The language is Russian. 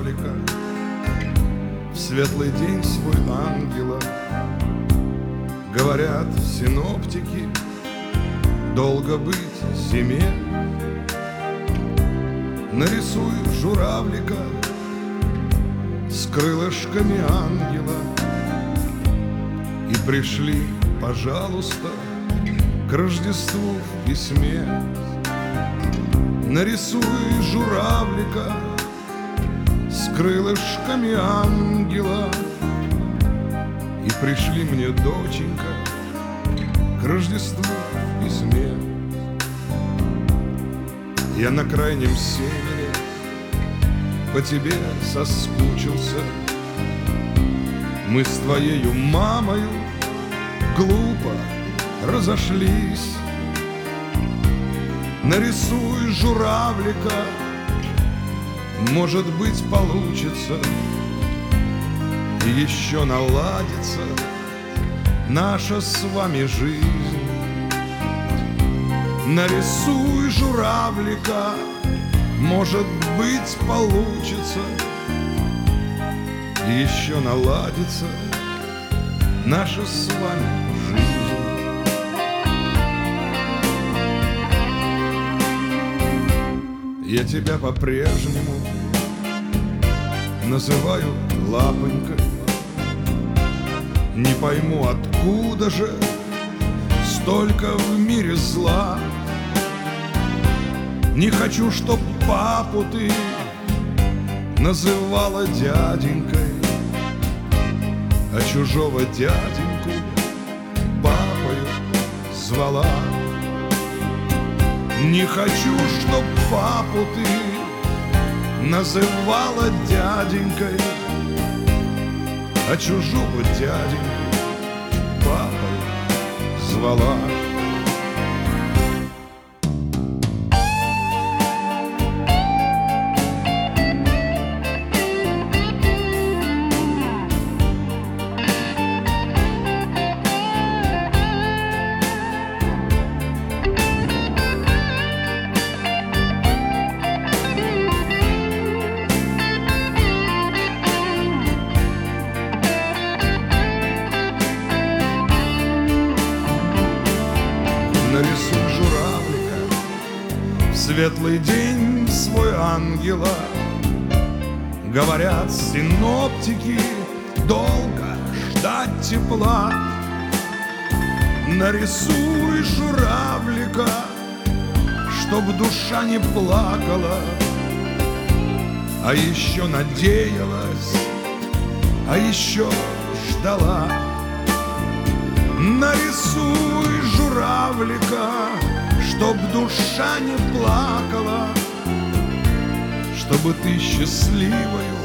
журавлика, в светлый день свой ангела. Говорят синоптики, долго быть зиме. Нарисуй журавлика с крылышками ангела и пришли, пожалуйста, к Рождеству в письме. Нарисуй журавлика с крылышками ангела и пришли мне, доченька, к Рождеству в письме. Я на крайнем севере по тебе соскучился. Мы с твоею мамою глупо разошлись. Нарисуй журавлика, может быть, получится, и еще наладится наша с вами жизнь. Нарисуй журавлика, может быть, получится, и еще наладится наша с вами жизнь. Я тебя по-прежнему называю лапонькой. Не пойму, откуда же столько в мире зла. Не хочу, чтоб папу ты называла дяденькой, а чужого дяденьку папою звала. Не хочу, чтоб папу ты называла дяденькой, а чужого дяденьку папой звала. Нарисуй журавлика, в светлый день свой ангела. Говорят синоптики, долго ждать тепла. Нарисуй журавлика, чтоб душа не плакала, а еще надеялась, а еще ждала. Нарисуй журавлика, чтоб душа не плакала, чтобы ты счастливою